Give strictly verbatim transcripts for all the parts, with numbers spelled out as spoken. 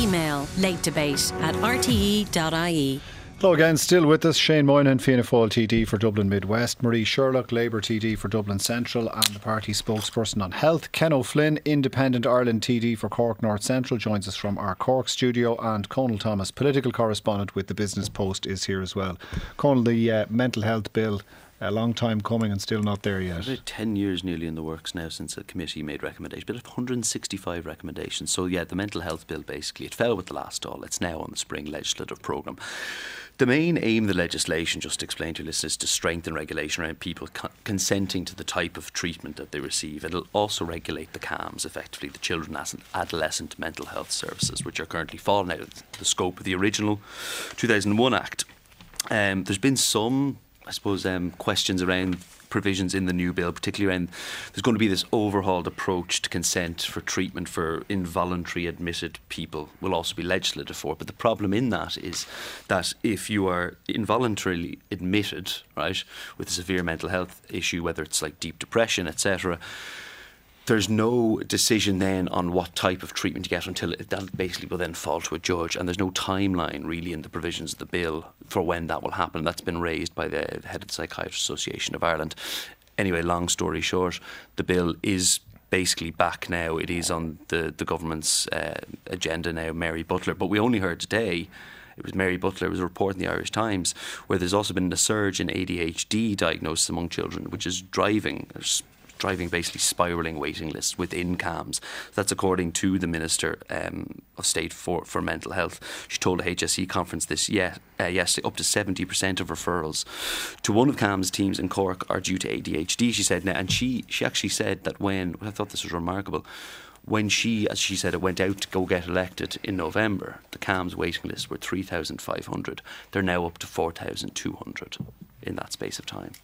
Email latedebate at r t e dot i e. Hello again, still with us, Shane Moynihan, Fianna Fáil T D for Dublin Mid-West, Marie Sherlock, Labour T D for Dublin Central and the party spokesperson on health. Ken O'Flynn, Independent Ireland T D for Cork North Central, joins us from our Cork studio, and Conal Thomas, political correspondent with the Business Post, is here as well. Conal, the uh, mental health bill, a long time coming and still not there yet. About ten years nearly in the works now since a committee made recommendations, but one hundred sixty-five recommendations. So yeah, the mental health bill, basically, it fell with the last all. It's now on the spring legislative programme. The main aim of the legislation, just to explain to your listeners, is to strengthen regulation around people co- consenting to the type of treatment that they receive. It'll also regulate the C A Ms, effectively the Children and Adolescent Mental Health Services, which are currently falling out of the scope of the original two thousand one Act. Um, there's been some, I suppose, um, questions around provisions in the new bill, particularly around there's going to be this overhauled approach to consent for treatment for involuntary admitted people will also be legislated for. But the problem in that is that if you are involuntarily admitted, right, with a severe mental health issue, whether it's like deep depression, et cetera, there's no decision then on what type of treatment you get until it, that basically will then fall to a judge, and there's no timeline really in the provisions of the bill for when that will happen. That's been raised by the head of the Psychiatrists Association of Ireland. Anyway, long story short, the bill is basically back now. It is on the, the government's uh, agenda now, Mary Butler. But we only heard today, it was Mary Butler, it was a report in the Irish Times, where there's also been a surge in A D H D diagnosis among children, which is driving driving basically spiralling waiting lists within C A Ms. That's according to the Minister um, of State for, for Mental Health. She told a H S E conference this yeah, uh, yesterday, up to seventy percent of referrals to one of C A M's teams in Cork are due to A D H D, she said. Now, and she, she actually said that when, I thought this was remarkable, when she, as she said, it went out to go get elected in November, the C A M's waiting lists were three thousand five hundred. They're now up to four thousand two hundred in that space of time.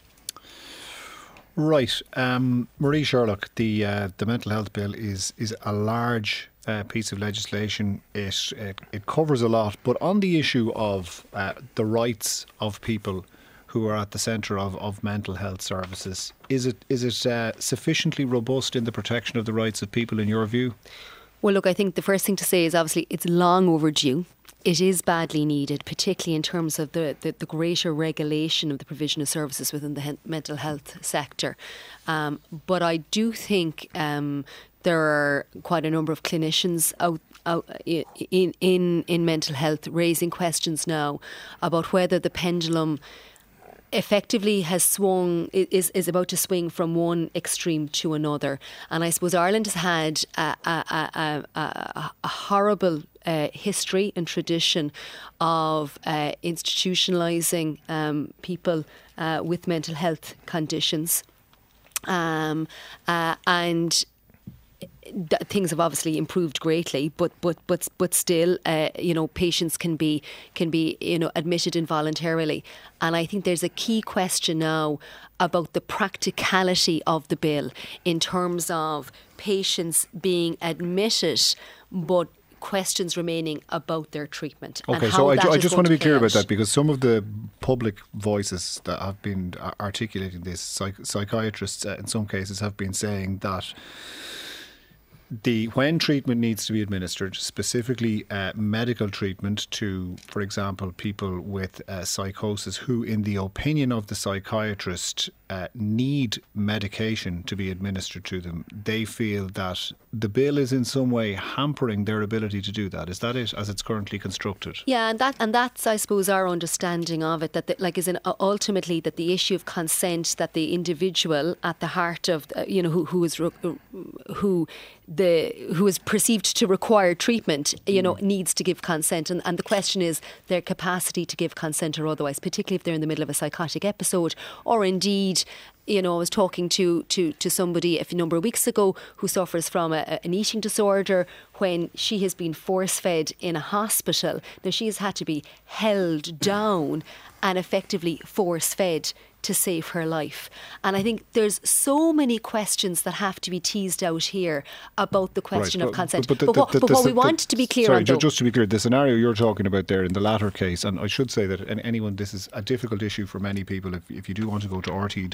Right, um, Marie Sherlock, the uh, the mental health bill is is a large uh, piece of legislation. It, it it covers a lot, but on the issue of uh, the rights of people who are at the centre of, of mental health services, is it is it uh, sufficiently robust in the protection of the rights of people in your view? Well, look, I think the first thing to say is obviously it's long overdue. It is badly needed, particularly in terms of the, the, the greater regulation of the provision of services within the he- mental health sector. Um, but I do think um, there are quite a number of clinicians out, out in, in, in mental health raising questions now about whether the pendulum effectively has swung, is is about to swing from one extreme to another. And I suppose Ireland has had a, a, a, a, a horrible uh, history and tradition of uh, institutionalising um, people uh, with mental health conditions. Um, uh, and things have obviously improved greatly, but but but but still, uh, you know, patients can be can be you know admitted involuntarily, and I think there's a key question now about the practicality of the bill in terms of patients being admitted, but questions remaining about their treatment. Okay, and so I, I just want to be clear about that, because some of the public voices that have been articulating this, psych- psychiatrists uh, in some cases have been saying that the when treatment needs to be administered, specifically uh, medical treatment to, for example, people with uh, psychosis who, in the opinion of the psychiatrist, uh, need medication to be administered to them, they feel that the bill is in some way hampering their ability to do that. Is that it, as it's currently constructed? Yeah, and that and that's, I suppose, our understanding of it. That, the, like, is in uh, ultimately that the issue of consent, that the individual at the heart of, uh, you know, who who is re- who. The who is perceived to require treatment, you know, mm. needs to give consent, and and the question is their capacity to give consent or otherwise, particularly if they're in the middle of a psychotic episode, or indeed, you know, I was talking to to to somebody a number of weeks ago who suffers from a, an eating disorder when she has been force fed in a hospital. Now she has had to be held down and effectively force fed to save her life. And I think there's so many questions that have to be teased out here about the question right, of consent. But, but, but, what, the, the, but what the, we want to be clear sorry, on, though, just to be clear, the scenario you're talking about there in the latter case, and I should say that anyone, this is a difficult issue for many people. If, if you do want to go to r t e dot i e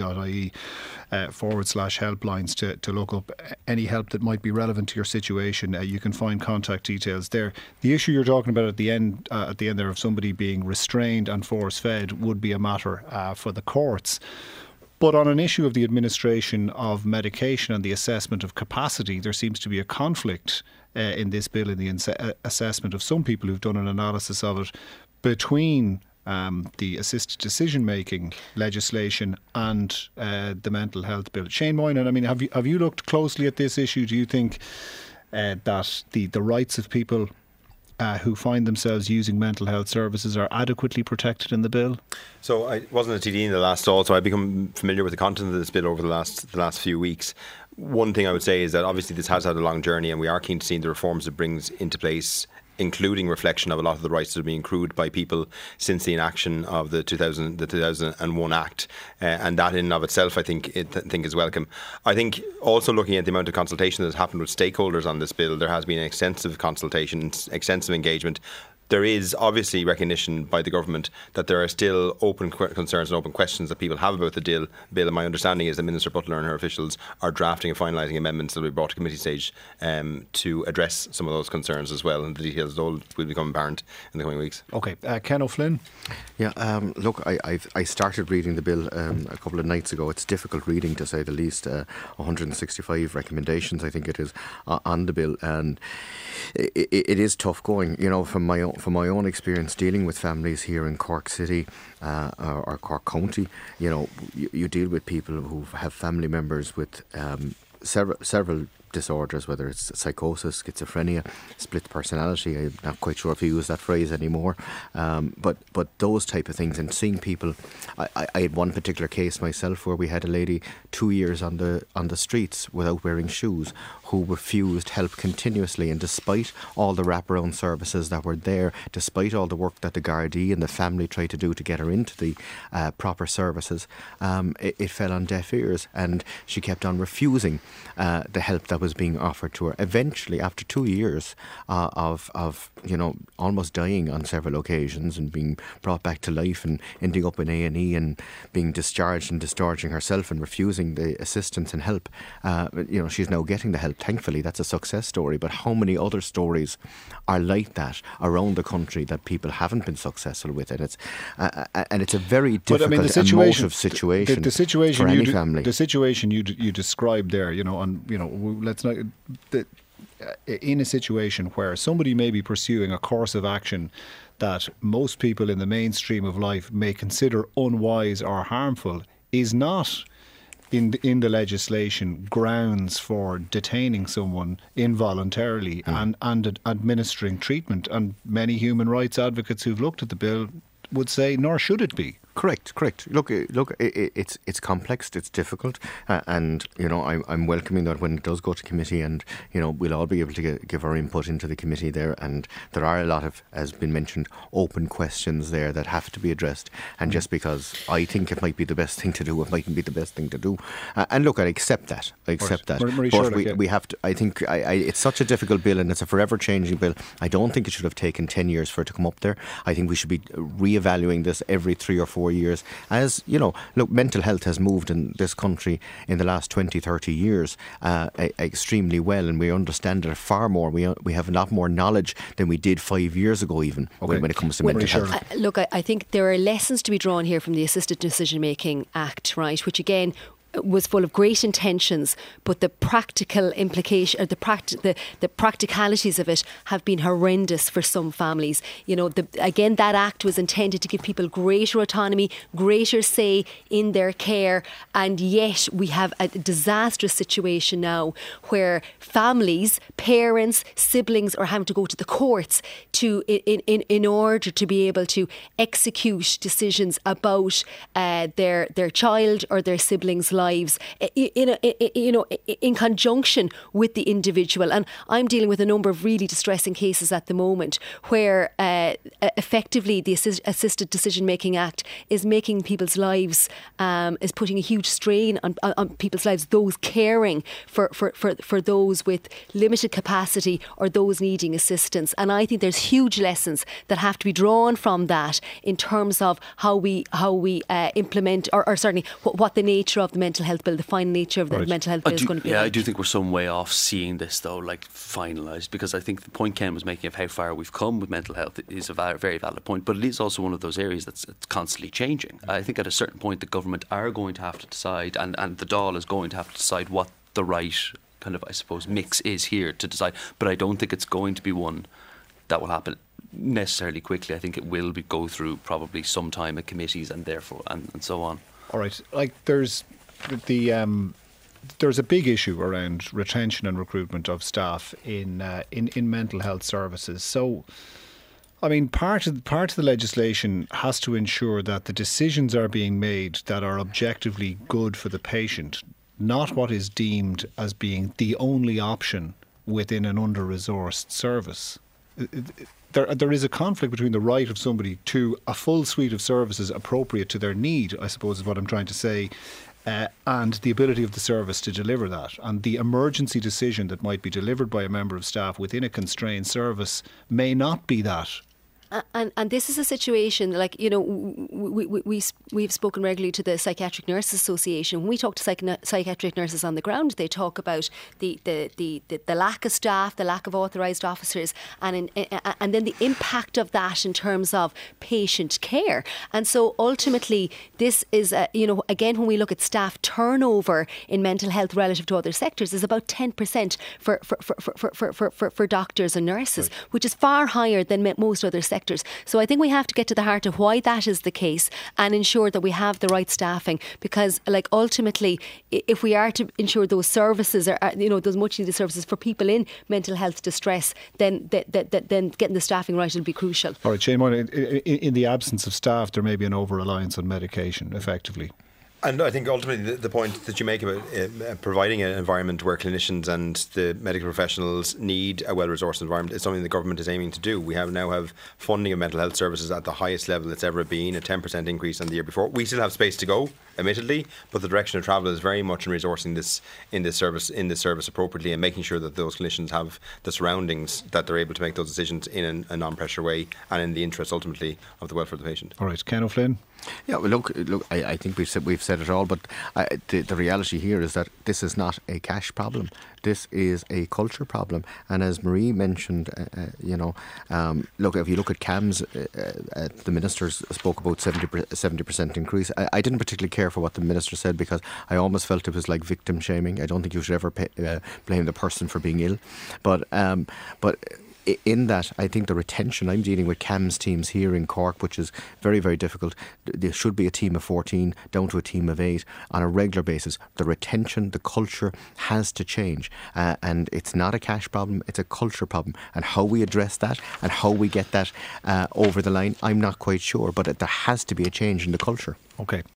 the uh, forward slash helplines to, to look up any help that might be relevant to your situation. Uh, you can find contact details there. The issue you're talking about at the end, uh, at the end there, of somebody being restrained and force fed would be a matter uh, for the courts. But on an issue of the administration of medication and the assessment of capacity, there seems to be a conflict uh, in this bill in the ins- assessment of some people who've done an analysis of it between um, the assisted decision-making legislation and uh, the mental health bill. Shane Moynihan, I mean, have you have you looked closely at this issue? Do you think uh, that the, the rights of people Uh, who find themselves using mental health services are adequately protected in the bill? So I wasn't a T D in the last all, so I've become familiar with the content of this bill over the last the last few weeks. One thing I would say is that obviously this has had a long journey, and we are keen to see the reforms it brings into place, including reflection of a lot of the rights that are being accrued by people since the enaction of the two thousand the two thousand one Act, uh, and that in and of itself I think it th- think is welcome. I think also looking at the amount of consultation that's happened with stakeholders on this bill, there has been extensive consultation, extensive engagement. There is obviously recognition by the government that there are still open qu- concerns and open questions that people have about the deal, bill. And my understanding is that Minister Butler and her officials are drafting and finalising amendments that will be brought to committee stage um, to address some of those concerns as well. And the details all will become apparent in the coming weeks. OK. Uh, Ken O'Flynn? Yeah, um, look, I I've, I started reading the bill um, a couple of nights ago. It's difficult reading, to say the least. Uh, one hundred sixty-five recommendations, I think it is, uh, on the bill. And it, it, it is tough going, you know, from my own From my own experience dealing with families here in Cork City uh, or, or Cork County. You know, you, you deal with people who have family members with um, several several disorders, whether it's psychosis, schizophrenia, split personality. I'm not quite sure if you use that phrase anymore. Um, but but those type of things, and seeing people. I, I, I had one particular case myself where we had a lady two years on the on the streets without wearing shoes, who refused help continuously, and despite all the wraparound services that were there, despite all the work that the Gardaí and the family tried to do to get her into the uh, proper services, um, it, it fell on deaf ears, and she kept on refusing uh, the help that was being offered to her. Eventually, after two years uh, of of you know almost dying on several occasions and being brought back to life and ending up in A and E and being discharged and discharging herself and refusing the assistance and help, uh, you know she's now getting the help. Thankfully, that's a success story. But how many other stories are like that around the country that people haven't been successful with? And it's uh, and it's a very difficult, but, I mean, the situation, emotive situation, the, the situation for any you family. The situation you you described there, you know, and you know, let's not. The, in a situation where somebody may be pursuing a course of action that most people in the mainstream of life may consider unwise or harmful, is not in the, in the legislation grounds for detaining someone involuntarily mm. and, and ad- administering treatment. And many human rights advocates who've looked at the bill would say, nor should it be. Correct, correct. Look, look, it, it's it's complex, it's difficult, uh, and you know I'm I'm welcoming that when it does go to committee, and you know we'll all be able to get, give our input into the committee there, and there are a lot of, as been mentioned, open questions there that have to be addressed. And just because I think it might be the best thing to do, it mightn't be the best thing to do. Uh, and look, I accept that. I accept that. Marie but Sherlock, we, yeah. we have to. I think I, I, it's such a difficult bill, and it's a forever changing bill. I don't think it should have taken ten years for it to come up there. I think we should be re-evaluating this every three or four years. As you know, look, mental health has moved in this country in the last twenty, thirty years uh, extremely well, and we understand it far more. We we have a lot more knowledge than we did five years ago, even okay. when, when it comes to well, mental health. Uh, look, I, I think there are lessons to be drawn here from the Assisted Decision Making Act, right? Which again was full of great intentions, but the practical implication, or the, practi- the the practicalities of it have been horrendous for some families. You know, the, again, that act was intended to give people greater autonomy, greater say in their care, and yet we have a disastrous situation now where families, parents, siblings are having to go to the courts to in in, in order to be able to execute decisions about uh, their their child or their siblings' lives. Lives, in a, you know, in conjunction with the individual. And I'm dealing with a number of really distressing cases at the moment where uh, effectively the assist, Assisted Decision Making Act is making people's lives, um, is putting a huge strain on, on people's lives, those caring for, for, for, for those with limited capacity or those needing assistance. And I think there's huge lessons that have to be drawn from that in terms of how we how we uh, implement, or, or certainly what, what the nature of the mental mental health bill, the final nature of the Right. mental health I bill is do- going to be yeah, like. I do think we're some way off seeing this, though, like finalised, because I think the point Ken was making of how far we've come with mental health is a va- very valid point, but it is also one of those areas that's it's constantly changing. I think at a certain point the government are going to have to decide, and, and the Dáil is going to have to decide what the right kind of, I suppose, mix is here to decide, but I don't think it's going to be one that will happen necessarily quickly. I think it will be, go through probably some time at committees and therefore and, and so on. All right, like there's the, the um, there's a big issue around retention and recruitment of staff in uh, in in mental health services. So, I mean, part of part of the legislation has to ensure that the decisions are being made that are objectively good for the patient, not what is deemed as being the only option within an under-resourced service. There, there is a conflict between the right of somebody to a full suite of services appropriate to their need, I suppose is what I'm trying to say, uh, and the ability of the service to deliver that. And the emergency decision that might be delivered by a member of staff within a constrained service may not be that. And and this is a situation, like, you know, we, we, we, we've spoken regularly to the Psychiatric Nurses Association. When we talk to psych- psychiatric nurses on the ground, they talk about the, the, the, the, the lack of staff, the lack of authorised officers, and in, and then the impact of that in terms of patient care. And so ultimately, this is, a, you know, again, when we look at staff turnover in mental health relative to other sectors, is about ten percent for, for, for, for, for, for, for, for doctors and nurses, right, which is far higher than most other sectors. So I think we have to get to the heart of why that is the case and ensure that we have the right staffing, because, like, ultimately, if we are to ensure those services are, you know, those much needed services for people in mental health distress, then that, that, that, then getting the staffing right will be crucial. All right, Shane, in, in the absence of staff, there may be an over-reliance on medication, effectively. And I think ultimately the, the point that you make about uh, providing an environment where clinicians and the medical professionals need a well-resourced environment is something the government is aiming to do. We have now have funding of mental health services at the highest level it's ever been, a ten percent increase on the year before. We still have space to go, admittedly, but the direction of travel is very much in resourcing this in this service in this service appropriately and making sure that those clinicians have the surroundings that they're able to make those decisions in an, a non-pressure way and in the interest ultimately of the welfare of the patient. All right, Ken O'Flynn. Yeah, well, look, look. I, I think we've said we've said it all, but I, the, the reality here is that this is not a cash problem. This is a culture problem. And as Marie mentioned, uh, uh, you know, um, look, if you look at C A M S, uh, uh, the ministers spoke about seventy percent increase. I, I didn't particularly care for what the minister said because I almost felt it was like victim shaming. I don't think you should ever pay, uh, blame the person for being ill, but um, but. In that, I think the retention, I'm dealing with C A M S teams here in Cork, which is very, very difficult. There should be a team of fourteen down to a team of eight on a regular basis. The retention, the culture has to change. Uh, and it's not a cash problem, it's a culture problem. And how we address that and how we get that uh, over the line, I'm not quite sure. But there has to be a change in the culture. Okay.